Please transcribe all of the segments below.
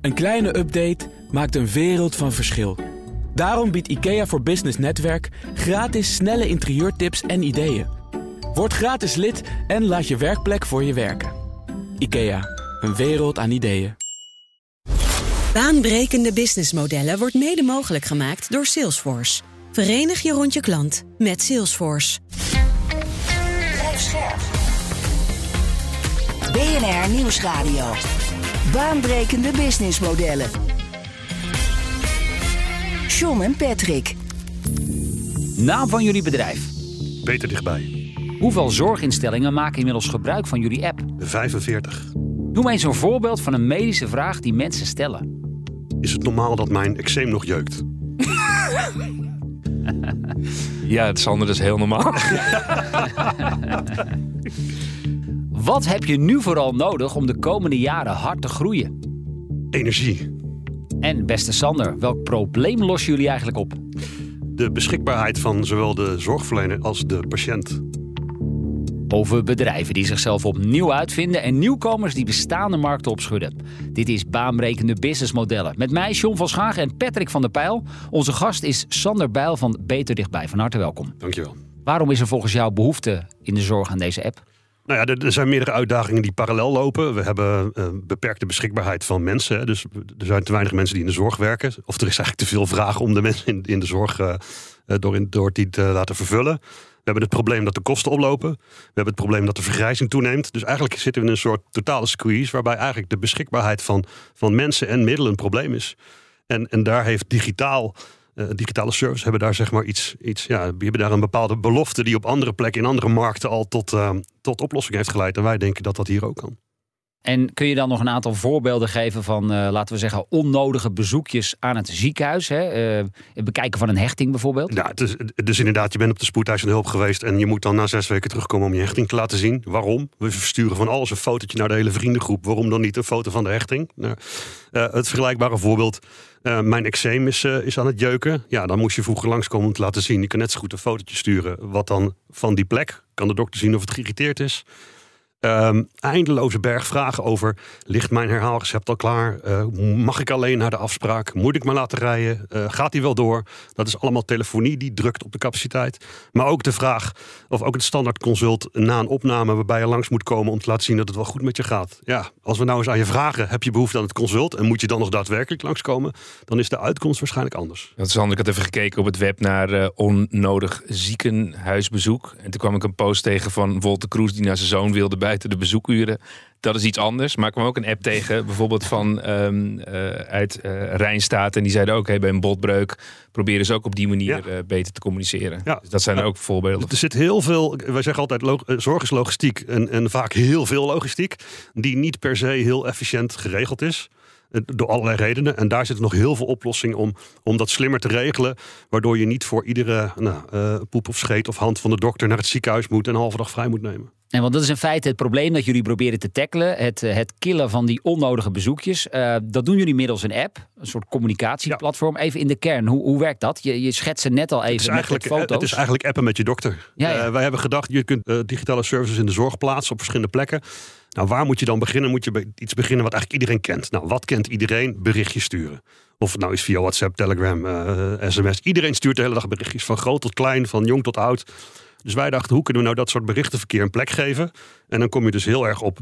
Een kleine update maakt een wereld van verschil. Daarom biedt IKEA voor Business Netwerk gratis snelle interieurtips en ideeën. Word gratis lid en laat je werkplek voor je werken. IKEA, een wereld aan ideeën. Baanbrekende businessmodellen wordt mede mogelijk gemaakt door Salesforce. Verenig je rond je klant met Salesforce. Blijf scherp. BNR Nieuwsradio. Baanbrekende businessmodellen. John en Patrick. Naam van jullie bedrijf. Beter dichtbij. Hoeveel zorginstellingen maken inmiddels gebruik van jullie app? 45. Noem eens een voorbeeld van een medische vraag die mensen stellen. Is het normaal dat mijn eczeem nog jeukt? Ja, het is anders, dat is heel normaal. Wat heb je nu vooral nodig om de komende jaren hard te groeien? Energie. En beste Sander, welk probleem lossen jullie eigenlijk op? De beschikbaarheid van zowel de zorgverlener als de patiënt. Over bedrijven die zichzelf opnieuw uitvinden en nieuwkomers die bestaande markten opschudden. Dit is Baanbrekende Businessmodellen. Met mij, John van Schagen en Patrick van der Pijl. Onze gast is Sander Bijl van Beter Dichtbij. Van harte welkom. Dankjewel. Waarom is er volgens jou behoefte in de zorg aan deze app? Nou ja, er zijn meerdere uitdagingen die parallel lopen. We hebben beperkte beschikbaarheid van mensen. Dus er zijn te weinig mensen die in de zorg werken. Of er is eigenlijk te veel vraag om de mensen in de zorg door die te laten vervullen. We hebben het probleem dat de kosten oplopen. We hebben het probleem dat de vergrijzing toeneemt. Dus eigenlijk zitten we in een soort totale squeeze, waarbij eigenlijk de beschikbaarheid van mensen en middelen een probleem is. En daar heeft digitale services hebben daar zeg maar iets die hebben daar een bepaalde belofte die op andere plekken in andere markten al tot oplossing heeft geleid. En wij denken dat dat hier ook kan. En kun je dan nog een aantal voorbeelden geven van, laten we zeggen, onnodige bezoekjes aan het ziekenhuis? Hè? Het bekijken van een hechting bijvoorbeeld? Ja, dus inderdaad, je bent op de spoedeisende hulp geweest en je moet dan na 6 weken terugkomen om je hechting te laten zien. Waarom? We versturen van alles een fotootje naar de hele vriendengroep. Waarom dan niet een foto van de hechting? Nou, het vergelijkbare voorbeeld. Mijn eczeem is aan het jeuken. Ja, dan moest je vroeger langskomen om te laten zien. Je kan net zo goed een fotootje sturen. Wat dan van die plek? Kan de dokter zien of het geïrriteerd is? Eindeloze berg vragen over, ligt mijn herhaalrecept al klaar? Mag ik alleen naar de afspraak? Moet ik me laten rijden? Gaat die wel door? Dat is allemaal telefonie die drukt op de capaciteit. Maar ook de vraag, of ook het standaard consult na een opname waarbij je langs moet komen om te laten zien dat het wel goed met je gaat. Ja, als we nou eens aan je vragen, heb je behoefte aan het consult en moet je dan nog daadwerkelijk langskomen? Dan is de uitkomst waarschijnlijk anders. Dat is handig. Ik had even gekeken op het web naar onnodig ziekenhuisbezoek. En toen kwam ik een post tegen van Wolter Kroes die naar zijn zoon wilde buiten de bezoekuren. Dat is iets anders. Maar ik kwam ook een app tegen, bijvoorbeeld van uit Rijnstaat. En die zeiden ook, bij een botbreuk proberen ze ook op die manier beter te communiceren. Ja. Dus dat zijn ook voorbeelden. Er zit heel veel, wij zeggen altijd, zorg is logistiek. En vaak heel veel logistiek. Die niet per se heel efficiënt geregeld is. Door allerlei redenen. En daar zit nog heel veel oplossingen om dat slimmer te regelen. Waardoor je niet voor iedere poep of scheet of hand van de dokter naar het ziekenhuis moet en een halve dag vrij moet nemen. En want dat is in feite het probleem dat jullie proberen te tackelen. Het killen van die onnodige bezoekjes. Dat doen jullie middels een app. Een soort communicatieplatform. Even in de kern. Hoe werkt dat? Je schetste net al even met foto's. Het is eigenlijk appen met je dokter. Ja. Wij hebben gedacht, je kunt digitale services in de zorg plaatsen op verschillende plekken. Nou, waar moet je dan beginnen? Moet je bij iets beginnen wat eigenlijk iedereen kent. Nou, wat kent iedereen? Berichtjes sturen. Of het nou is via WhatsApp, Telegram, sms. Iedereen stuurt de hele dag berichtjes. Van groot tot klein, van jong tot oud. Dus wij dachten, hoe kunnen we nou dat soort berichtenverkeer een plek geven? En dan kom je dus heel erg op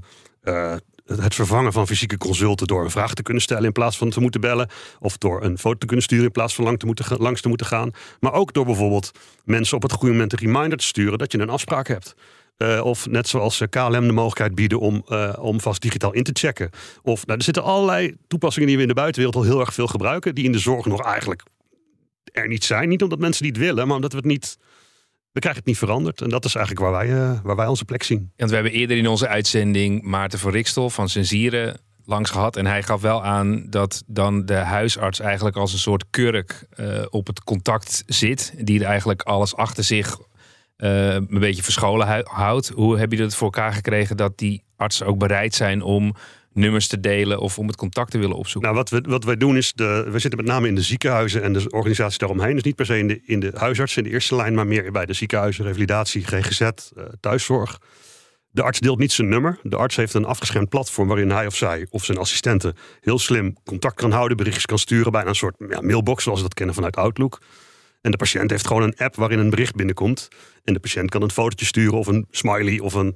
het vervangen van fysieke consulten door een vraag te kunnen stellen in plaats van te moeten bellen. Of door een foto te kunnen sturen in plaats van langs te moeten gaan. Maar ook door bijvoorbeeld mensen op het goede moment een reminder te sturen dat je een afspraak hebt. Of net zoals KLM de mogelijkheid bieden om vast digitaal in te checken. Of er zitten allerlei toepassingen die we in de buitenwereld al heel erg veel gebruiken. Die in de zorg nog eigenlijk er niet zijn. Niet omdat mensen niet willen, maar omdat we krijgen het niet veranderd. En dat is eigenlijk waar wij onze plek zien. Want we hebben eerder in onze uitzending Maarten van Rikstol van Sensieren langs gehad. En hij gaf wel aan dat dan de huisarts eigenlijk als een soort kurk op het contact zit. Die er eigenlijk alles achter zich een beetje verscholen houdt. Hoe heb je dat voor elkaar gekregen dat die artsen ook bereid zijn om nummers te delen of om het contact te willen opzoeken? Nou, wat wij doen is, we zitten met name in de ziekenhuizen en de organisaties daaromheen. Dus niet per se in de huisartsen in de eerste lijn, maar meer bij de ziekenhuizen, revalidatie, GGZ, thuiszorg. De arts deelt niet zijn nummer. De arts heeft een afgeschermd platform waarin hij of zij of zijn assistenten heel slim contact kan houden, berichtjes kan sturen, bijna een soort mailbox zoals we dat kennen vanuit Outlook. En de patiënt heeft gewoon een app waarin een bericht binnenkomt. En de patiënt kan een fotootje sturen of een smiley of een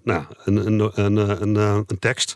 tekst.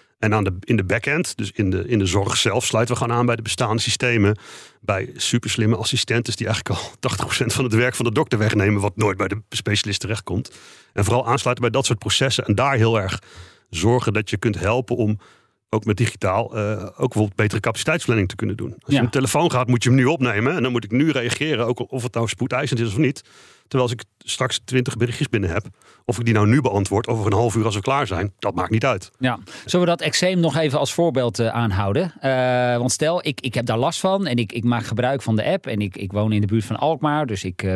En in de backend, dus in de zorg zelf, sluiten we gewoon aan bij de bestaande systemen. Bij superslimme assistenten die eigenlijk al 80% van het werk van de dokter wegnemen, wat nooit bij de specialist terechtkomt. En vooral aansluiten bij dat soort processen. En daar heel erg zorgen dat je kunt helpen om ook met digitaal ook bijvoorbeeld betere capaciteitsplanning te kunnen doen. Als je een telefoon gaat, moet je hem nu opnemen. En dan moet ik nu reageren, ook of het nou spoedeisend is of niet. Terwijl als ik straks 20 berichtjes binnen heb, of ik die nou nu beantwoord, over een half uur als we klaar zijn, dat maakt niet uit. Ja. Zullen we dat eczeem nog even als voorbeeld aanhouden? Want stel, ik heb daar last van en ik maak gebruik van de app. En ik woon in de buurt van Alkmaar, dus ik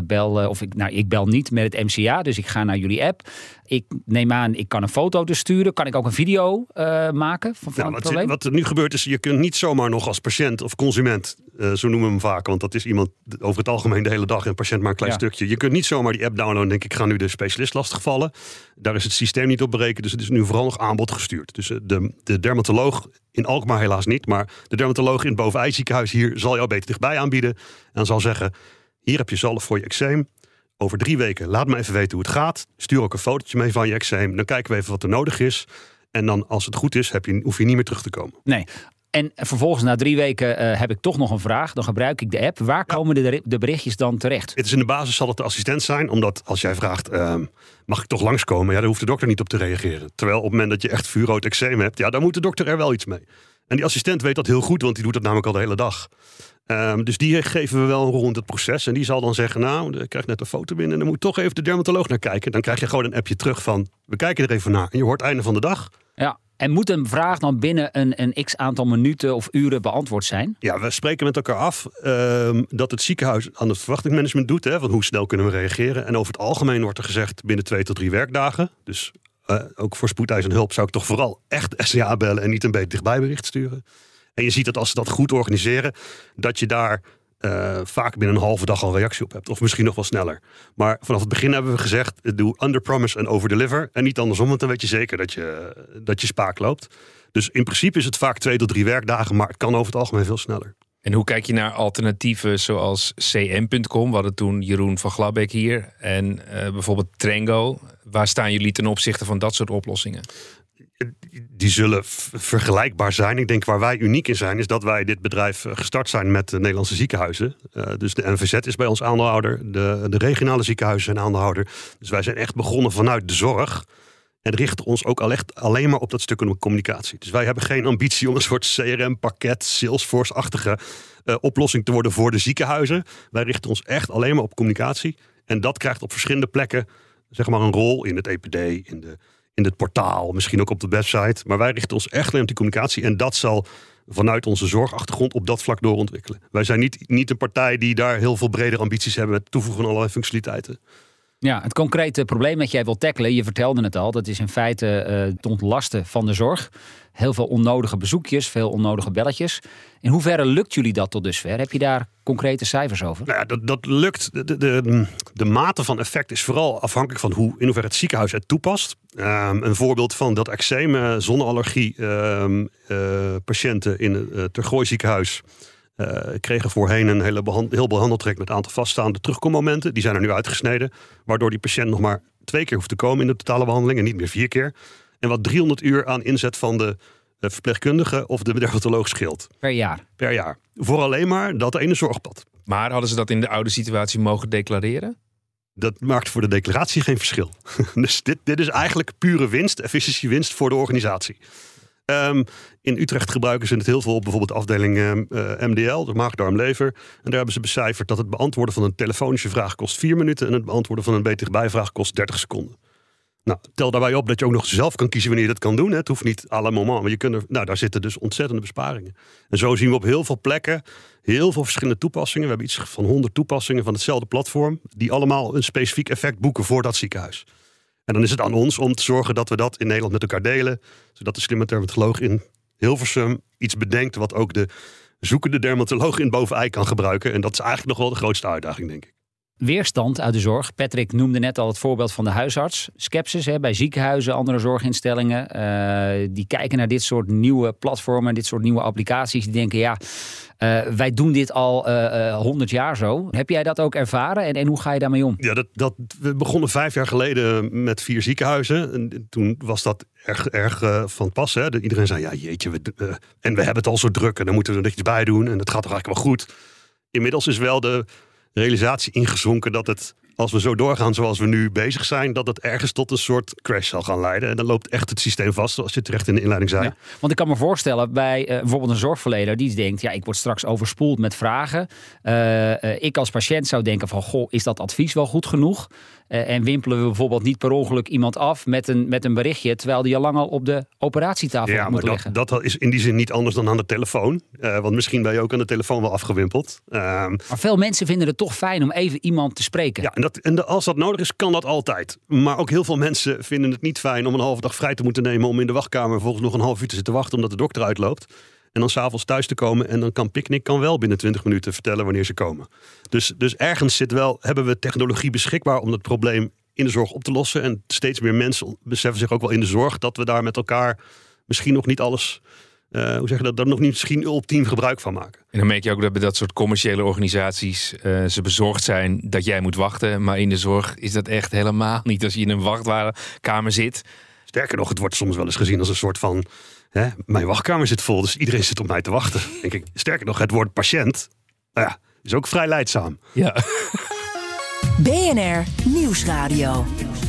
bel niet met het MCA. Dus ik ga naar jullie app. Ik neem aan, ik kan een foto dus sturen. Kan ik ook een video maken van het probleem? Wat er nu gebeurt is, je kunt niet zomaar nog als patiënt of consument, zo noemen we hem vaak, want dat is iemand over het algemeen de hele dag en patiënt maar een klein stukje. Je kunt niet zomaar die app downloaden en denken, ik ga nu de specialist lastigvallen. Daar is het systeem niet op berekend, dus het is nu vooral nog aanbod gestuurd. Dus de dermatoloog in Alkmaar helaas niet, maar de dermatoloog in het Boven-Ei ziekenhuis hier zal jou beter dichtbij aanbieden en zal zeggen, hier heb je zalf voor je eczeem. Over 3 weken, laat me even weten hoe het gaat. Stuur ook een fotootje mee van je eczeem. Dan kijken we even wat er nodig is. En dan, als het goed is, hoef je niet meer terug te komen. Nee. En vervolgens na 3 weken heb ik toch nog een vraag. Dan gebruik ik de app. Waar komen de berichtjes dan terecht? Het is in de basis zal het de assistent zijn. Omdat als jij vraagt, mag ik toch langskomen? Ja, daar hoeft de dokter niet op te reageren. Terwijl op het moment dat je echt vuurrood eczeem hebt, ja, dan moet de dokter er wel iets mee. En die assistent weet dat heel goed, want die doet dat namelijk al de hele dag. Dus die geven we wel een rol in het proces. En die zal dan zeggen, nou, ik krijg net een foto binnen en dan moet toch even de dermatoloog naar kijken. Dan krijg je gewoon een appje terug van, we kijken er even naar. En je hoort einde van de dag. Ja. En moet een vraag dan binnen een x aantal minuten of uren beantwoord zijn? Ja, we spreken met elkaar af dat het ziekenhuis aan het verwachtingsmanagement doet. Van hoe snel kunnen we reageren. En over het algemeen wordt er gezegd binnen 2 tot 3 werkdagen. Dus ook voor spoedeisende hulp zou ik toch vooral echt SCA bellen en niet een beetje dichtbij bericht sturen. En je ziet dat als ze dat goed organiseren, dat je daar vaak binnen een halve dag al reactie op hebt. Of misschien nog wel sneller. Maar vanaf het begin hebben we gezegd, doe under promise en over deliver. En niet andersom, want dan weet je zeker dat je spaak loopt. Dus in principe is het vaak 2 tot 3 werkdagen, maar het kan over het algemeen veel sneller. En hoe kijk je naar alternatieven zoals cm.com? We hadden toen Jeroen van Glabbeek hier. En bijvoorbeeld Trengo. Waar staan jullie ten opzichte van dat soort oplossingen? Die zullen vergelijkbaar zijn. Ik denk waar wij uniek in zijn, is dat wij dit bedrijf gestart zijn met de Nederlandse ziekenhuizen. Dus de NVZ is bij ons aandeelhouder. De regionale ziekenhuizen zijn aandeelhouder. Dus wij zijn echt begonnen vanuit de zorg. En richten ons ook alleen maar op dat stuk communicatie. Dus wij hebben geen ambitie om een soort CRM-pakket, Salesforce-achtige oplossing te worden voor de ziekenhuizen. Wij richten ons echt alleen maar op communicatie. En dat krijgt op verschillende plekken zeg maar een rol in het EPD, in het portaal, misschien ook op de website. Maar wij richten ons echt alleen op die communicatie. En dat zal vanuit onze zorgachtergrond op dat vlak doorontwikkelen. Wij zijn niet een partij die daar heel veel bredere ambities hebben met het toevoegen van allerlei functionaliteiten. Ja, het concrete probleem dat jij wilt tackelen, je vertelde het al, dat is in feite het ontlasten van de zorg. Heel veel onnodige bezoekjes, veel onnodige belletjes. In hoeverre lukt jullie dat tot dusver? Heb je daar concrete cijfers over? Nou ja, dat lukt. De mate van effect is vooral afhankelijk van in hoeverre het ziekenhuis het toepast. Een voorbeeld van dat eczeem, zonneallergie patiënten in het Tergooi ziekenhuis kregen voorheen een heel behandeltraject met een aantal vaststaande terugkommomenten. Die zijn er nu uitgesneden, waardoor die patiënt nog maar 2 keer hoeft te komen in de totale behandeling en niet meer 4 keer. En wat 300 uur aan inzet van de verpleegkundige of de dermatoloog scheelt. Per jaar. Voor alleen maar dat ene zorgpad. Maar hadden ze dat in de oude situatie mogen declareren? Dat maakt voor de declaratie geen verschil. Dus dit is eigenlijk pure winst, efficiëntiewinst voor de organisatie. In Utrecht gebruiken ze het heel veel op bijvoorbeeld de afdeling MDL, de maag-darm-lever. En daar hebben ze becijferd dat het beantwoorden van een telefonische vraag kost 4 minuten en het beantwoorden van een BTG-bijvraag kost 30 seconden. Nou, tel daarbij op dat je ook nog zelf kan kiezen wanneer je dat kan doen. Hè. Het hoeft niet à la moment, maar daar zitten dus ontzettende besparingen. En zo zien we op heel veel plekken heel veel verschillende toepassingen. We hebben iets van 100 toepassingen van hetzelfde platform, die allemaal een specifiek effect boeken voor dat ziekenhuis. En dan is het aan ons om te zorgen dat we dat in Nederland met elkaar delen, zodat de slimme dermatoloog in Hilversum iets bedenkt wat ook de zoekende dermatoloog in Boven-Ei kan gebruiken. En dat is eigenlijk nog wel de grootste uitdaging, denk ik. weerstand uit de zorg. Patrick noemde net al het voorbeeld van de huisarts. Skepsis bij ziekenhuizen, andere zorginstellingen. Die kijken naar dit soort nieuwe platformen, dit soort nieuwe applicaties. Die denken, wij doen dit al 100 jaar zo. Heb jij dat ook ervaren en hoe ga je daarmee om? Ja, we begonnen 5 jaar geleden met 4 ziekenhuizen. En toen was dat erg van pas. Hè? Iedereen zei, ja jeetje, en we hebben het al zo druk en dan moeten we er iets bij doen. En dat gaat toch eigenlijk wel goed. Inmiddels is wel de realisatie ingezonken dat het, als we zo doorgaan zoals we nu bezig zijn, dat het ergens tot een soort crash zal gaan leiden. En dan loopt echt het systeem vast, zoals je terecht in de inleiding zei. Ja, want ik kan me voorstellen bij bijvoorbeeld een zorgverlener die denkt, ik word straks overspoeld met vragen. Ik als patiënt zou denken van, goh, is dat advies wel goed genoeg? En wimpelen we bijvoorbeeld niet per ongeluk iemand af met een berichtje, terwijl die al lang al op de operatietafel moet liggen. Dat is in die zin niet anders dan aan de telefoon. Want misschien ben je ook aan de telefoon wel afgewimpeld. Maar veel mensen vinden het toch fijn om even iemand te spreken. Ja, en als dat nodig is, kan dat altijd. Maar ook heel veel mensen vinden het niet fijn om een halve dag vrij te moeten nemen om in de wachtkamer vervolgens nog een half uur te zitten wachten omdat de dokter uitloopt. En dan 's avonds thuis te komen en dan kan Picnic wel binnen 20 minuten vertellen wanneer ze komen. Dus ergens hebben we technologie beschikbaar om dat probleem in de zorg op te lossen. En steeds meer mensen beseffen zich ook wel in de zorg dat we daar met elkaar misschien nog niet alles, daar nog niet misschien ultiem gebruik van maken. En dan merk je ook dat bij dat soort commerciële organisaties ze bezorgd zijn dat jij moet wachten. Maar in de zorg is dat echt helemaal niet als je in een wachtkamer zit. Sterker nog, het wordt soms wel eens gezien als een soort van, mijn wachtkamer zit vol, dus iedereen zit op mij te wachten. Denk ik. Sterker nog, het woord patiënt, is ook vrij lijdzaam. Ja. BNR Nieuwsradio.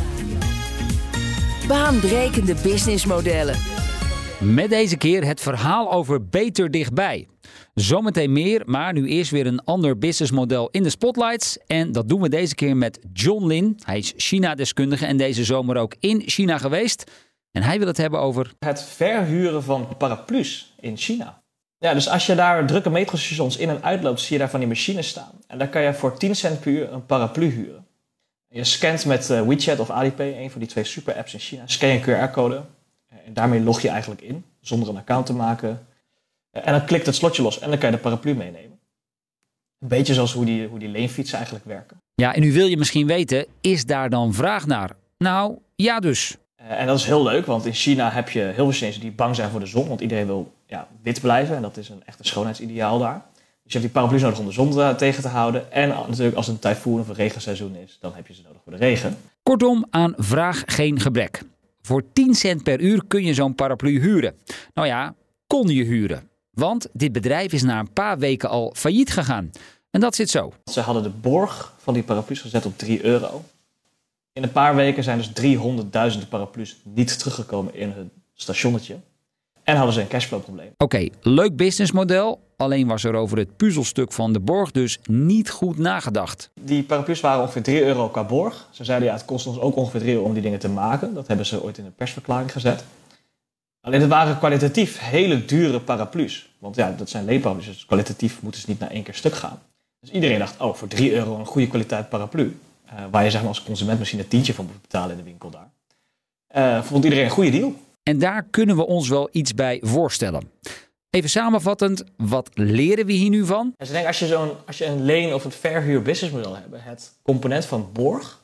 Baanbrekende businessmodellen. Met deze keer het verhaal over beter dichtbij. Zometeen meer, maar nu eerst weer een ander businessmodel in de spotlights. En dat doen we deze keer met John Lin. Hij is China-deskundige en deze zomer ook in China geweest. En hij wil het hebben over het verhuren van paraplu's in China. Ja, dus als je daar drukke metrostations in en uitloopt, zie je daar van die machines staan. En daar kan je voor 10 cent per uur een paraplu huren. Je scant met WeChat of Alipay, een van die 2 super-apps in China, scan je een QR-code. En daarmee log je eigenlijk in, zonder een account te maken. En dan klikt het slotje los en dan kan je de paraplu meenemen. Een beetje zoals hoe die leenfietsen eigenlijk werken. Ja, en nu wil je misschien weten, is daar dan vraag naar? Nou, ja dus. En dat is heel leuk, want in China heb je heel veel Chinezen die bang zijn voor de zon. Want iedereen wil wit blijven en dat is echt een schoonheidsideaal daar. Dus je hebt die paraplu's nodig om de zon tegen te houden. En natuurlijk als het een tyfoon of een regenseizoen is, dan heb je ze nodig voor de regen. Kortom, aan vraag geen gebrek. Voor 10 cent per uur kun je zo'n paraplu huren. Nou ja, kon je huren. Want dit bedrijf is na een paar weken al failliet gegaan. En dat zit zo. Ze hadden de borg van die paraplu's gezet op €3. In een paar weken zijn dus 300.000 paraplu's niet teruggekomen in hun stationnetje. En hadden ze een cashflow-probleem. Oké, leuk businessmodel. Alleen was er over het puzzelstuk van de borg dus niet goed nagedacht. Die paraplu's waren ongeveer €3 qua borg. Ze zeiden het kost ons ook ongeveer €3 om die dingen te maken. Dat hebben ze ooit in een persverklaring gezet. Alleen het waren kwalitatief hele dure paraplu's. Want dat zijn leenparaplu's, dus kwalitatief moeten ze niet na 1 keer stuk gaan. Dus iedereen dacht, voor €3 een goede kwaliteit paraplu. Waar je als consument misschien een tientje van moet betalen in de winkel daar. Vond iedereen een goede deal. En daar kunnen we ons wel iets bij voorstellen. Even samenvattend, wat leren we hier nu van? Dus ik denk, als je een leen- of een verhuur businessmodel hebt, het component van borg,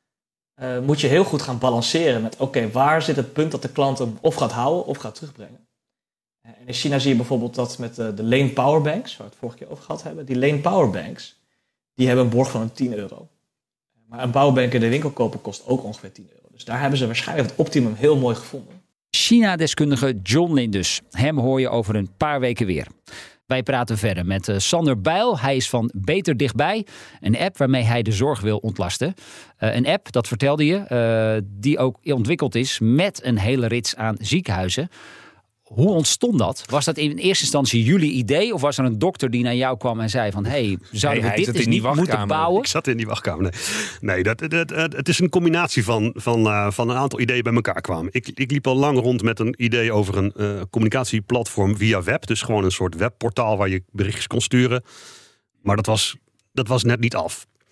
moet je heel goed gaan balanceren met, waar zit het punt dat de klant hem of gaat houden of gaat terugbrengen. En in China zie je bijvoorbeeld dat met de lane powerbanks, waar we het vorige keer over gehad hebben, die lane powerbanks, die hebben een borg van €10. Maar een powerbank in de winkel kopen kost ook ongeveer €10. Dus daar hebben ze waarschijnlijk het optimum heel mooi gevonden. China-deskundige John Lin dus. Hem hoor je over een paar weken weer. Wij praten verder met Sander Bijl. Hij is van Beter Dichtbij. Een app waarmee hij de zorg wil ontlasten. Een app, dat vertelde je, die ook ontwikkeld is met een hele rits aan ziekenhuizen. Hoe ontstond dat? Was dat in eerste instantie jullie idee? Of was er een dokter die naar jou kwam en zei van, zouden we dit eens niet moeten bouwen? Ik zat in die wachtkamer. Nee, het is een combinatie van een aantal ideeën bij elkaar kwamen. Ik liep al lang rond met een idee over een communicatieplatform via web. Dus gewoon een soort webportaal waar je berichtjes kon sturen. Maar dat was net niet af.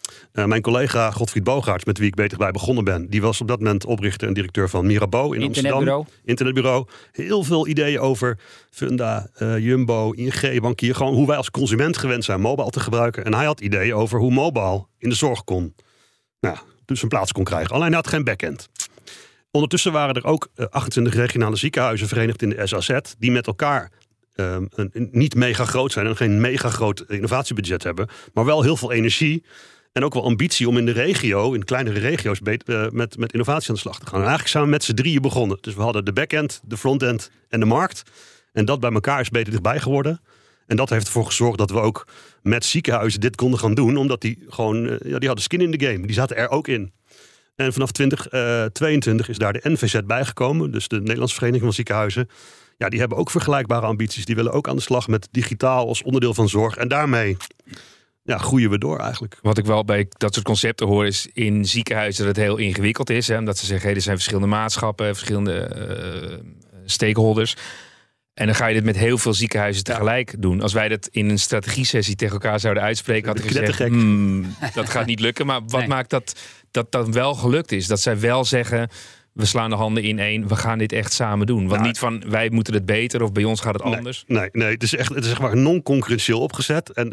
Mijn collega Godfried Bogaerts, met wie ik beter bij begonnen ben, die was op dat moment oprichter en directeur van Mirabeau in Amsterdam. Internetbureau. Heel veel ideeën over Funda, Jumbo, ING, Bankier. Gewoon hoe wij als consument gewend zijn mobile te gebruiken. En hij had ideeën over hoe mobile in de zorg dus een plaats kon krijgen. Alleen hij had geen backend. Ondertussen waren er ook 28 regionale ziekenhuizen verenigd in de SAZ, die met elkaar niet mega groot zijn en geen mega groot innovatiebudget hebben, maar wel heel veel energie en ook wel ambitie om in de regio, in kleinere regio's, met innovatie aan de slag te gaan. En eigenlijk zijn we met z'n drieën begonnen. Dus we hadden de backend, de frontend en de markt. En dat bij elkaar is beter dichtbij geworden. En dat heeft ervoor gezorgd dat we ook met ziekenhuizen dit konden gaan doen, omdat die gewoon, die hadden skin in de game. Die zaten er ook in. En vanaf 2022 is daar de NVZ bijgekomen, dus de Nederlandse Vereniging van Ziekenhuizen. Ja, die hebben ook vergelijkbare ambities. Die willen ook aan de slag met digitaal als onderdeel van zorg. En daarmee groeien we door eigenlijk. Wat ik wel bij dat soort concepten hoor is in ziekenhuizen dat het heel ingewikkeld is. Hè, omdat ze zeggen, er zijn verschillende maatschappen, verschillende stakeholders. En dan ga je dit met heel veel ziekenhuizen tegelijk doen. Als wij dat in een strategie-sessie tegen elkaar zouden uitspreken, had ik gezegd, dat gaat niet lukken. Maar wat maakt dat dan wel gelukt is? Dat zij wel zeggen, we slaan de handen in één, we gaan dit echt samen doen. Want niet van, wij moeten het beter of bij ons gaat het anders. Nee, het is echt maar non-concurrentieel opgezet. En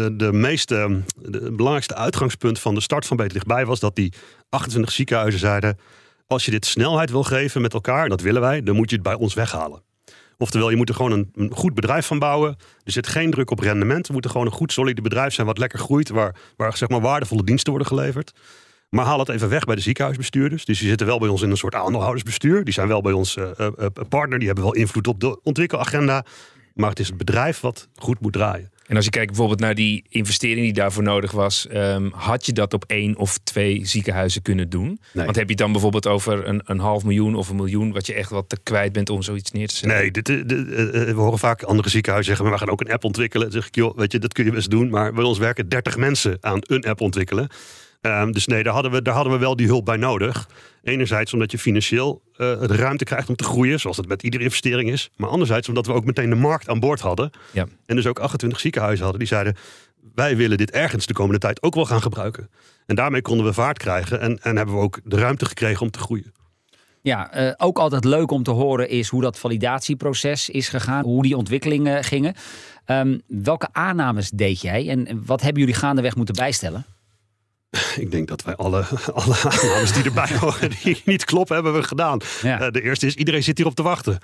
het belangrijkste uitgangspunt van de start van Beter Dichtbij was dat die 28 ziekenhuizen zeiden, als je dit snelheid wil geven met elkaar, en dat willen wij, dan moet je het bij ons weghalen. Oftewel, je moet er gewoon een goed bedrijf van bouwen. Er zit geen druk op rendement. Er moet er gewoon een goed, solide bedrijf zijn wat lekker groeit, waar zeg maar waardevolle diensten worden geleverd. Maar haal het even weg bij de ziekenhuisbestuurders. Dus die zitten wel bij ons in een soort aandeelhoudersbestuur. Die zijn wel bij ons partner. Die hebben wel invloed op de ontwikkelagenda. Maar het is het bedrijf wat goed moet draaien. En als je kijkt bijvoorbeeld naar die investering die daarvoor nodig was, had je dat op 1 of 2 ziekenhuizen kunnen doen? Nee. Want heb je dan bijvoorbeeld over een $500.000 of $1 miljoen wat je echt wat te kwijt bent om zoiets neer te zetten? Nee, we horen vaak andere ziekenhuizen zeggen, maar we gaan ook een app ontwikkelen. Dan zeg ik, joh, weet je, dat kun je best doen. Maar bij ons werken 30 mensen aan een app ontwikkelen. Dus nee, daar hadden we wel die hulp bij nodig. Enerzijds omdat je financieel de ruimte krijgt om te groeien, zoals het met iedere investering is. Maar anderzijds omdat we ook meteen de markt aan boord hadden. Ja. En dus ook 28 ziekenhuizen hadden die zeiden, wij willen dit ergens de komende tijd ook wel gaan gebruiken. En daarmee konden we vaart krijgen en hebben we ook de ruimte gekregen om te groeien. Ja, ook altijd leuk om te horen is hoe dat validatieproces is gegaan. Hoe die ontwikkelingen gingen. Welke aannames deed jij en wat hebben jullie gaandeweg moeten bijstellen? Ik denk dat wij alle aannames die erbij horen, die niet kloppen, hebben we gedaan. Ja. De eerste is, iedereen zit hierop te wachten.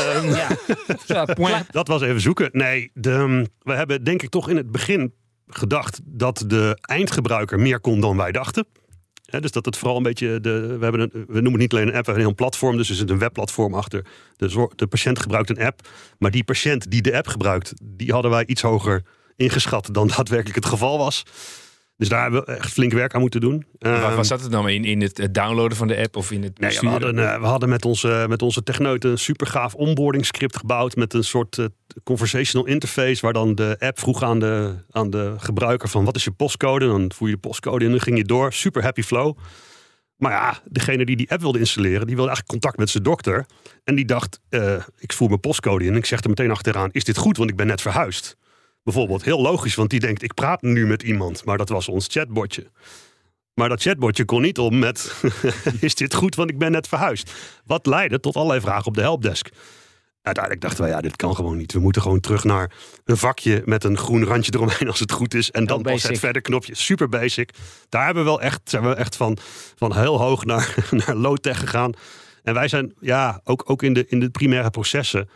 Dat was even zoeken. Nee, we hebben denk ik toch in het begin gedacht dat de eindgebruiker meer kon dan wij dachten. Dus dat het vooral een beetje, we noemen het niet alleen een app, we hebben een heel platform. Dus er zit een webplatform achter. De patiënt gebruikt een app. Maar die patiënt die de app gebruikt, die hadden wij iets hoger ingeschat dan daadwerkelijk het geval was. Dus daar hebben we echt flink werk aan moeten doen. Waar zat het dan in het downloaden van de app of in het besturen? We hadden met onze techneuten een super gaaf onboarding script gebouwd met een soort conversational interface waar dan de app vroeg aan de gebruiker van wat is je postcode? Dan voer je de postcode in en dan ging je door. Super happy flow. Maar ja, degene die app wilde installeren, die wilde eigenlijk contact met zijn dokter. En die dacht, ik voer mijn postcode in en ik zeg er meteen achteraan, is dit goed? Want ik ben net verhuisd. Bijvoorbeeld, heel logisch, want die denkt, ik praat nu met iemand. Maar dat was ons chatbotje. Maar dat chatbotje kon niet om met, is dit goed, want ik ben net verhuisd. Wat leidde tot allerlei vragen op de helpdesk. Uiteindelijk dachten wij, dit kan gewoon niet. We moeten gewoon terug naar een vakje met een groen randje eromheen als het goed is. En dan pas het verder knopje. Super basic. Daar hebben we zijn we echt van heel hoog naar low-tech gegaan. En wij zijn, ook in de primaire processen.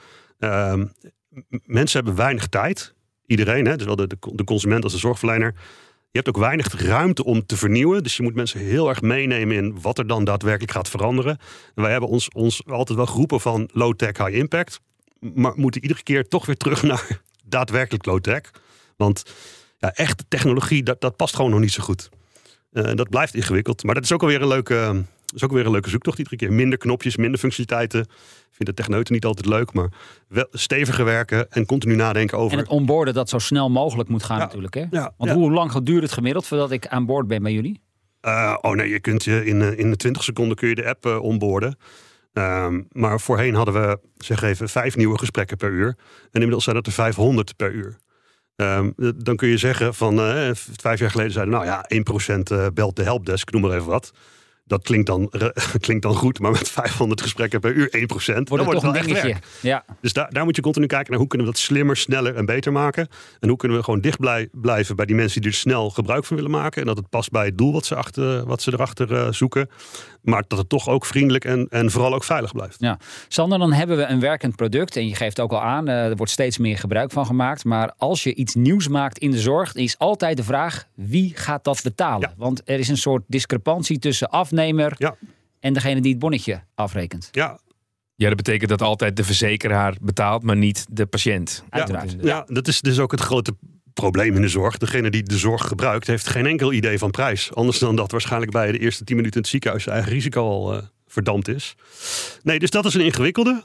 Mensen hebben weinig tijd. Iedereen, hè? Dus wel de consument als de zorgverlener. Je hebt ook weinig ruimte om te vernieuwen. Dus je moet mensen heel erg meenemen in wat er dan daadwerkelijk gaat veranderen. En wij hebben ons altijd wel geroepen van low-tech, high-impact. Maar moeten iedere keer toch weer terug naar daadwerkelijk low-tech. Want echte technologie, dat past gewoon nog niet zo goed. Dat blijft ingewikkeld. Maar dat is ook alweer een leuke zoektocht iedere keer. Minder knopjes, minder functionaliteiten. Ik vind de techneuten niet altijd leuk, maar wel steviger werken en continu nadenken over. En het onboarden dat zo snel mogelijk moet gaan natuurlijk. Hè? Ja, want hoe lang duurt het gemiddeld voordat ik aan boord ben bij jullie? Je kunt in de 20 seconden kun je de app onboarden. Maar voorheen hadden we, zeg even, 5 nieuwe gesprekken per uur. En inmiddels zijn het er 500 per uur. Dan kun je zeggen van 5 jaar geleden zeiden, nou ja, 1% belt de helpdesk, noem maar even wat. Dat klinkt dan goed, maar met 500 gesprekken per uur 1%. Wordt dan het wordt toch het wel een echt dingetje. werk. Ja. Dus daar moet je continu kijken naar hoe kunnen we dat slimmer, sneller en beter maken. En hoe kunnen we gewoon dicht blijven bij die mensen die er snel gebruik van willen maken. En dat het past bij het doel wat ze erachter zoeken. Maar dat het toch ook vriendelijk en vooral ook veilig blijft. Ja. Sander, dan hebben we een werkend product. En je geeft ook al aan, er wordt steeds meer gebruik van gemaakt. Maar als je iets nieuws maakt in de zorg, is altijd de vraag, wie gaat dat betalen? Ja. Want er is een soort discrepantie tussen afnemer en degene die het bonnetje afrekent. Ja, dat betekent dat altijd de verzekeraar betaalt, maar niet de patiënt. Uiteraard. Ja, dat is dus ook het grote probleem in de zorg. Degene die de zorg gebruikt, heeft geen enkel idee van prijs. Anders dan dat waarschijnlijk bij de eerste 10 minuten in het ziekenhuis zijn eigen risico al verdampt is. Nee, dus dat is een ingewikkelde.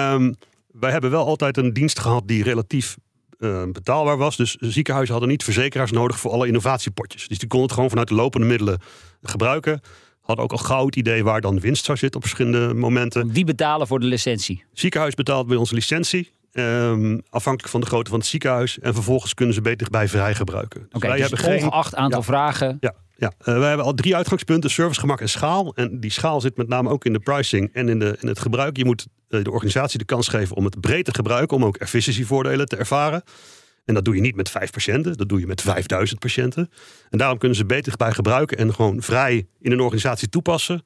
Wij hebben wel altijd een dienst gehad die relatief betaalbaar was. Dus ziekenhuizen hadden niet verzekeraars nodig voor alle innovatiepotjes. Dus die konden het gewoon vanuit de lopende middelen gebruiken. Hadden ook al gauw het idee waar dan winst zou zitten op verschillende momenten. Die betalen voor de licentie. Ziekenhuis betaalt bij ons licentie. Afhankelijk van de grootte van het ziekenhuis. En vervolgens kunnen ze beter bij vrij gebruiken. Dus Oké, dus ongeacht aantal vragen. Ja. Wij hebben al 3 uitgangspunten. Service, gemak en schaal. En die schaal zit met name ook in de pricing en in het gebruik. Je moet de organisatie de kans geven om het breed te gebruiken. Om ook efficiëntievoordelen te ervaren. En dat doe je niet met 5 patiënten. Dat doe je met 5000 patiënten. En daarom kunnen ze beter bij gebruiken. En gewoon vrij in een organisatie toepassen.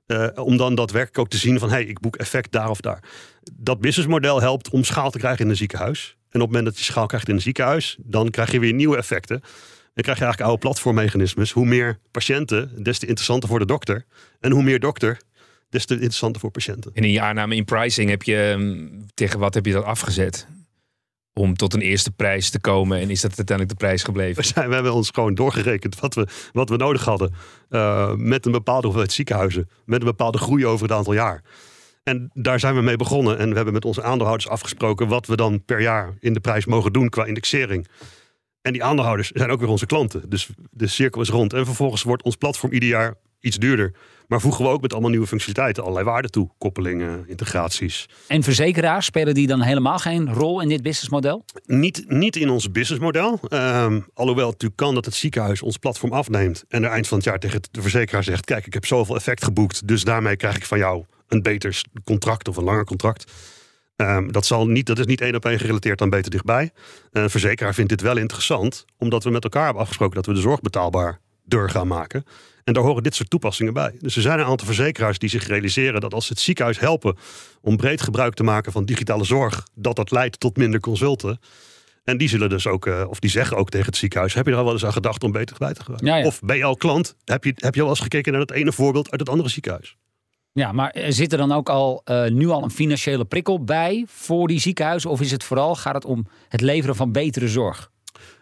Om dan daadwerkelijk ook te zien van, ik boek effect daar of daar. Dat businessmodel helpt om schaal te krijgen in een ziekenhuis. En op het moment dat je schaal krijgt in een ziekenhuis, dan krijg je weer nieuwe effecten. Dan krijg je eigenlijk oude platformmechanismes. Hoe meer patiënten, des te interessanter voor de dokter. En hoe meer dokter, des te interessanter voor patiënten. En in je aanname in pricing heb je, tegen wat heb je dat afgezet? Om tot een eerste prijs te komen. En is dat uiteindelijk de prijs gebleven? We hebben ons gewoon doorgerekend wat we nodig hadden. Met een bepaalde hoeveelheid ziekenhuizen. Met een bepaalde groei over het aantal jaar. En daar zijn we mee begonnen. En we hebben met onze aandeelhouders afgesproken wat we dan per jaar in de prijs mogen doen qua indexering. En die aandeelhouders zijn ook weer onze klanten. Dus de cirkel is rond. En vervolgens wordt ons platform ieder jaar iets duurder. Maar voegen we ook met allemaal nieuwe functionaliteiten allerlei waarden toe. Koppelingen, integraties. En verzekeraars, spelen die dan helemaal geen rol in dit businessmodel? Niet in ons businessmodel. Alhoewel het natuurlijk kan dat het ziekenhuis ons platform afneemt. En er eind van het jaar tegen de verzekeraar zegt, kijk, ik heb zoveel effect geboekt. Dus daarmee krijg ik van jou een beter contract of een langer contract. Dat is niet 1 op 1 gerelateerd aan beter dichtbij. Een verzekeraar vindt dit wel interessant. Omdat we met elkaar hebben afgesproken dat we de zorg betaalbaar gaan maken. En daar horen dit soort toepassingen bij. Dus er zijn een aantal verzekeraars die zich realiseren dat als ze het ziekenhuis helpen om breed gebruik te maken van digitale zorg, dat leidt tot minder consulten. En die zullen dus ook, of die zeggen ook tegen het ziekenhuis, heb je er al wel eens aan gedacht om beter bij te gebruiken? Ja. Of ben je al klant? Heb je al eens gekeken naar dat ene voorbeeld uit het andere ziekenhuis? Ja, maar zit er dan ook nu al een financiële prikkel bij voor die ziekenhuizen? Of gaat het om het leveren van betere zorg?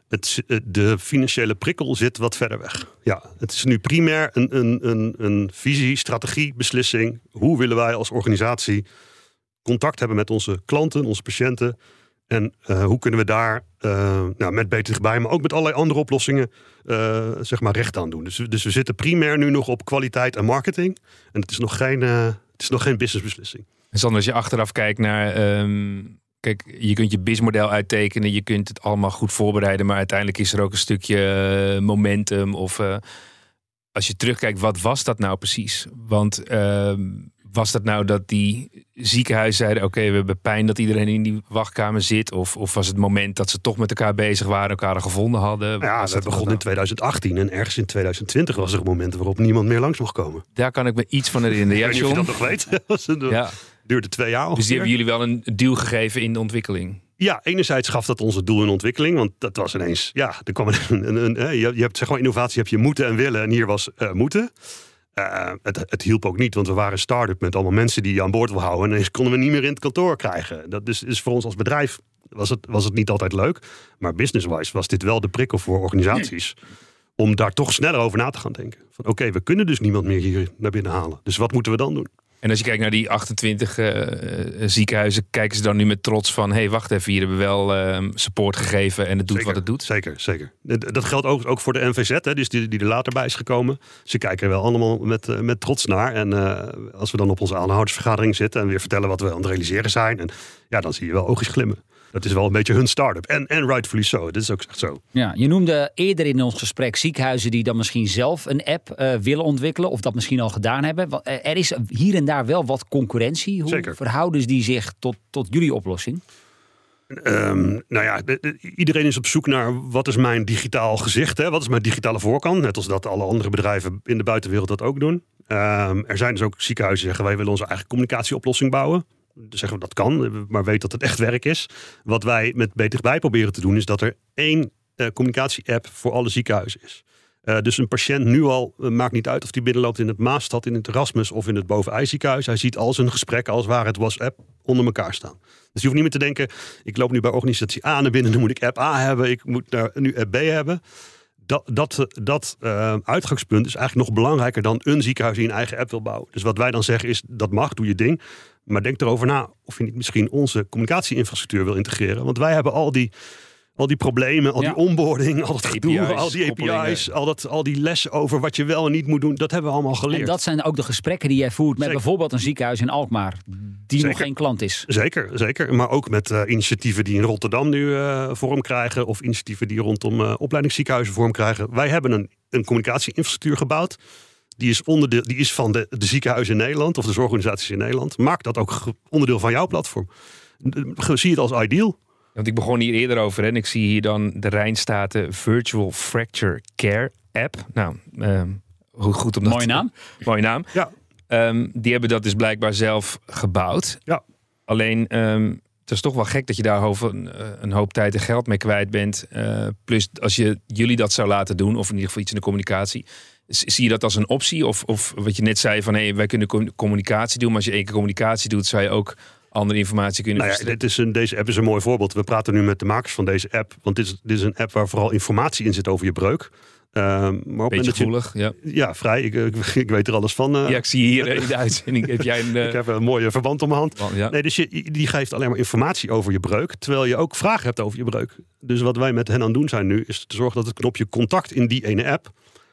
De financiële prikkel zit wat verder weg. Ja, het is nu primair een visie, strategie, beslissing. Hoe willen wij als organisatie contact hebben met onze klanten, onze patiënten? En hoe kunnen we daar met beter dichtbij, maar ook met allerlei andere oplossingen recht aan doen. Dus we zitten primair nu nog op kwaliteit en marketing. En het is nog geen businessbeslissing. En Sander, als je achteraf kijkt naar... Kijk, je kunt je businessmodel uittekenen. Je kunt het allemaal goed voorbereiden. Maar uiteindelijk is er ook een stukje momentum. Of als je terugkijkt, wat was dat nou precies? Want was dat nou dat die ziekenhuizen zeiden, oké, we hebben pijn dat iedereen in die wachtkamer zit? Of was het moment dat ze toch met elkaar bezig waren, elkaar gevonden hadden? Ja, dat begon in 2018 en ergens in 2020 was er een moment waarop niemand meer langs mocht komen. Daar kan ik me iets van herinneren. Ja, John, of je dat nog weet. Ja. Duurde 2 jaar ongeveer. Dus die hebben jullie wel een duw gegeven in de ontwikkeling? Ja, enerzijds gaf dat onze doel in ontwikkeling. Want dat was ineens, er kwam je hebt zeg maar innovatie, heb je moeten en willen. En hier was moeten. Het hielp ook niet, want we waren een start-up met allemaal mensen die je aan boord wil houden. En ineens konden we niet meer in het kantoor krijgen. Dat is voor ons als bedrijf was het niet altijd leuk. Maar business-wise was dit wel de prikkel voor organisaties. Om daar toch sneller over na te gaan denken. Van oké, we kunnen dus niemand meer hier naar binnen halen. Dus wat moeten we dan doen? En als je kijkt naar die 28 ziekenhuizen, kijken ze dan nu met trots van, hey, wacht even, hier hebben we wel support gegeven en het doet wat het doet? Zeker. Dat geldt ook voor de NVZ, dus die er later bij is gekomen. Ze kijken er wel allemaal met trots naar. En als we dan op onze aandeelhoudersvergadering zitten en weer vertellen wat we aan het realiseren zijn, en dan zie je wel oogjes glimmen. Dat is wel een beetje hun start-up. En rightfully so. Dat is ook echt zo. Ja, je noemde eerder in ons gesprek ziekenhuizen die dan misschien zelf een app willen ontwikkelen. Of dat misschien al gedaan hebben. Er is hier en daar wel wat concurrentie. Hoe Zeker. Verhouden die zich tot jullie oplossing? Iedereen is op zoek naar wat is mijn digitaal gezicht. Hè? Wat is mijn digitale voorkant? Net als dat alle andere bedrijven in de buitenwereld dat ook doen. Er zijn dus ook ziekenhuizen die zeggen wij willen onze eigen communicatieoplossing bouwen. Dan zeggen we dat kan, maar weet dat het echt werk is. Wat wij met B2B proberen te doen is dat er 1 communicatie-app voor alle ziekenhuizen is. Dus een patiënt nu al, maakt niet uit of die binnenloopt in het Maastad, in het Erasmus of in het Boven-IJ ziekenhuis. Hij ziet al zijn gesprekken als waar het WhatsApp onder elkaar staan. Dus je hoeft niet meer te denken, ik loop nu bij organisatie A naar binnen, dan moet ik app A hebben, ik moet nu app B hebben. Dat uitgangspunt is eigenlijk nog belangrijker dan een ziekenhuis die een eigen app wil bouwen. Dus wat wij dan zeggen is, dat mag, doe je ding. Maar denk erover na of je niet misschien onze communicatieinfrastructuur wil integreren. Want wij hebben al die problemen, al die onboarding, al dat gedoe, al die API's, al die lessen over wat je wel en niet moet doen. Dat hebben we allemaal geleerd. En dat zijn ook de gesprekken die jij voert met bijvoorbeeld een ziekenhuis in Alkmaar, die nog geen klant is. Zeker. Maar ook met initiatieven die in Rotterdam nu vorm krijgen. Of initiatieven die rondom opleidingsziekenhuizen vorm krijgen. Wij hebben een communicatieinfrastructuur gebouwd. Die is van de ziekenhuizen in Nederland of de zorgorganisaties in Nederland. Maak dat ook onderdeel van jouw platform. Zie het als ideal. Want ik begon hier eerder over en ik zie hier dan de Rijnstaten Virtual Fracture Care App. Nou, hoe goed om dat... Mooie naam. Ja. Die hebben dat dus blijkbaar zelf gebouwd. Ja. Alleen, het is toch wel gek dat je daar een hoop tijd en geld mee kwijt bent. Plus, als jullie dat zou laten doen, of in ieder geval iets in de communicatie... Zie je dat als een optie? Of wat je net zei van wij kunnen communicatie doen, maar als je 1 keer communicatie doet, zou je ook andere informatie kunnen verstrekken. Deze app is een mooi voorbeeld. We praten nu met de makers van deze app, want dit is een app waar vooral informatie in zit over je breuk. Maar beetje gevoelig, ja. Ja, vrij. Ik weet er alles van. Ja, ik zie hier in de uitzending. Heb jij ik heb een mooie verband om mijn hand. Ja. Nee, dus die geeft alleen maar informatie over je breuk, terwijl je ook vragen hebt over je breuk. Dus wat wij met hen aan het doen zijn nu, is te zorgen dat het knopje contact in die ene app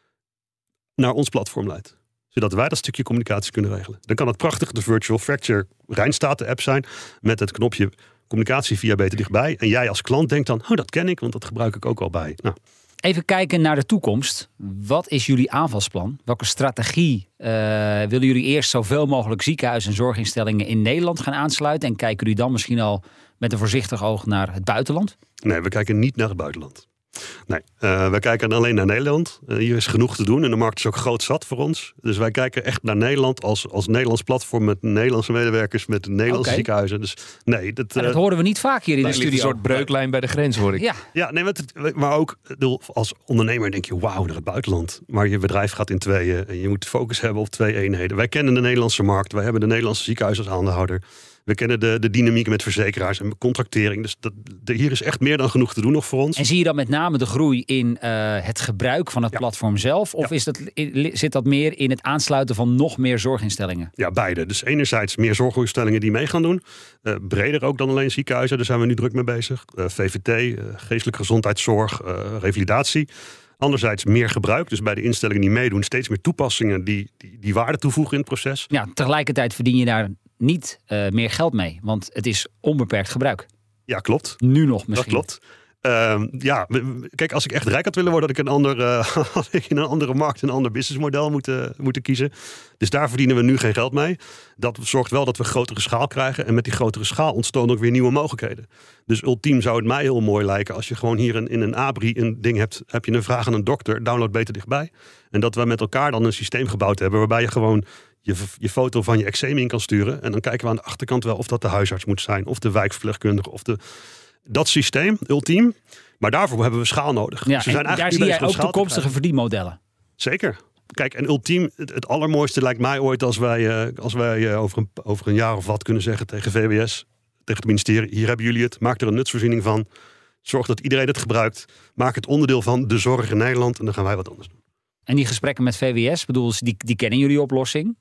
naar ons platform leidt. Zodat wij dat stukje communicatie kunnen regelen. Dan kan het prachtig de Virtual Fracture Rijnstaten app zijn met het knopje communicatie via Beter Dichtbij. En jij als klant denkt dan, dat ken ik, want dat gebruik ik ook al bij. Nou. Even kijken naar de toekomst. Wat is jullie aanvalsplan? Welke strategie willen jullie eerst zoveel mogelijk ziekenhuizen en zorginstellingen in Nederland gaan aansluiten? En kijken jullie dan misschien al met een voorzichtig oog naar het buitenland? Nee, we kijken niet naar het buitenland. Nee, wij kijken alleen naar Nederland. Hier is genoeg te doen en de markt is ook groot zat voor ons. Dus wij kijken echt naar Nederland als Nederlands platform met Nederlandse medewerkers, met Nederlandse ziekenhuizen. Dus nee, dat horen we niet vaak hier in de studio. Een soort breuklijn bij de grens, hoor ik. Ja, nee, maar ook als ondernemer denk je, wauw, naar het buitenland. Maar je bedrijf gaat in tweeën en je moet focus hebben op 2 eenheden. Wij kennen de Nederlandse markt, wij hebben de Nederlandse ziekenhuizen als aandeelhouder. We kennen de dynamiek met verzekeraars en contractering. Dus hier is echt meer dan genoeg te doen nog voor ons. En zie je dan met name de groei in het gebruik van het platform zelf? Of zit dat meer in het aansluiten van nog meer zorginstellingen? Ja, beide. Dus enerzijds meer zorginstellingen die mee gaan doen. Breder ook dan alleen ziekenhuizen. Daar zijn we nu druk mee bezig. VVT, geestelijke gezondheidszorg, revalidatie. Anderzijds meer gebruik. Dus bij de instellingen die meedoen steeds meer toepassingen die waarde toevoegen in het proces. Ja, tegelijkertijd verdien je daar niet meer geld mee. Want het is onbeperkt gebruik. Ja, klopt. Nu nog misschien. Dat klopt. Kijk, als ik echt rijk had willen worden, had ik in een andere markt een ander businessmodel moeten kiezen. Dus daar verdienen we nu geen geld mee. Dat zorgt wel dat we grotere schaal krijgen. En met die grotere schaal ontstaan ook weer nieuwe mogelijkheden. Dus ultiem zou het mij heel mooi lijken als je gewoon hier in een ABRI een ding hebt. Heb je een vraag aan een dokter, download Beter Dichtbij. En dat we met elkaar dan een systeem gebouwd hebben waarbij je gewoon je foto van je eczeem in kan sturen. En dan kijken we aan de achterkant wel of dat de huisarts moet zijn. Of de wijkverpleegkundige. Dat systeem, ultiem. Maar daarvoor hebben we schaal nodig. Ja, dus daar zie jij ook toekomstige verdienmodellen. Zeker. Kijk, en ultiem, het allermooiste lijkt mij ooit als wij over een jaar of wat kunnen zeggen tegen VWS, tegen het ministerie, hier hebben jullie het, maak er een nutsvoorziening van. Zorg dat iedereen het gebruikt. Maak het onderdeel van de zorg in Nederland en dan gaan wij wat anders doen. En die gesprekken met VWS, die kennen jullie oplossing?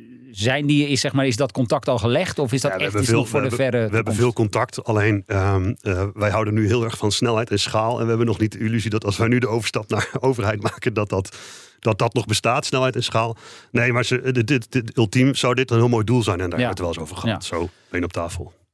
Is dat contact al gelegd? Of is dat echt iets nog voor de verre toekomst? We hebben veel contact. Alleen wij houden nu heel erg van snelheid en schaal. En we hebben nog niet de illusie dat als wij nu de overstap naar overheid maken, dat nog bestaat, snelheid en schaal. Nee, maar ultiem zou dit een heel mooi doel zijn. En daar hebben we het wel eens over gehad. Ja. Zo, één op tafel.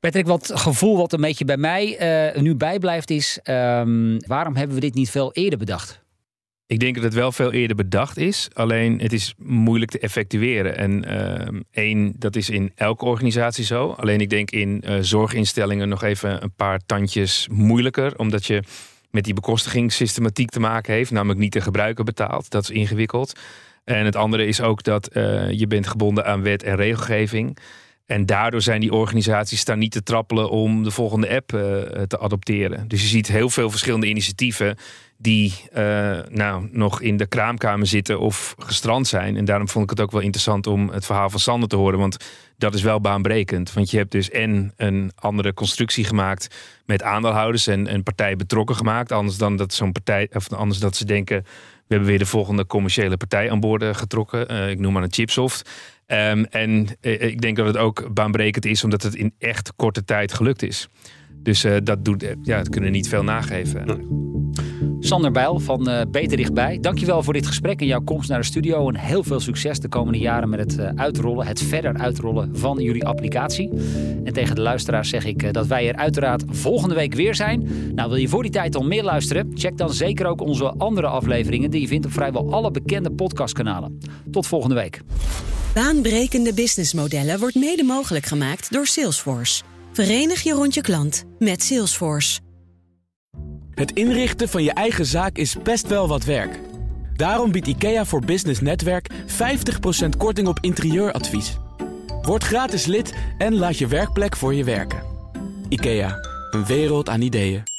Patrick, wat gevoel wat een beetje bij mij nu bijblijft is... waarom hebben we dit niet veel eerder bedacht? Ik denk dat het wel veel eerder bedacht is. Alleen het is moeilijk te effectueren. En dat is in elke organisatie zo. Alleen ik denk in zorginstellingen nog even een paar tandjes moeilijker. Omdat je met die bekostigingssystematiek te maken heeft. Namelijk niet de gebruiker betaalt. Dat is ingewikkeld. En het andere is ook dat je bent gebonden aan wet en regelgeving. En daardoor zijn die organisaties daar niet te trappelen om de volgende app te adopteren. Dus je ziet heel veel verschillende initiatieven die nog in de kraamkamer zitten of gestrand zijn. En daarom vond ik het ook wel interessant om het verhaal van Sander te horen. Want dat is wel baanbrekend. Want je hebt dus een andere constructie gemaakt met aandeelhouders en partijen betrokken gemaakt. Anders dan dat zo'n partij, of anders dat ze denken, we hebben weer de volgende commerciele partij aan boord getrokken. Ik noem maar een Chipsoft. En ik denk dat het ook baanbrekend is omdat het in echt korte tijd gelukt is. Dus dat kunnen we niet veel nageven. Sander Bijl van Beter Dichtbij. Dankjewel voor dit gesprek en jouw komst naar de studio. En heel veel succes de komende jaren met het verder uitrollen van jullie applicatie. En tegen de luisteraars zeg ik dat wij er uiteraard volgende week weer zijn. Nou, wil je voor die tijd al meer luisteren? Check dan zeker ook onze andere afleveringen die je vindt op vrijwel alle bekende podcastkanalen. Tot volgende week. Baanbrekende businessmodellen wordt mede mogelijk gemaakt door Salesforce. Verenig je rond je klant met Salesforce. Het inrichten van je eigen zaak is best wel wat werk. Daarom biedt IKEA voor Business Netwerk 50% korting op interieuradvies. Word gratis lid en laat je werkplek voor je werken. IKEA, een wereld aan ideeën.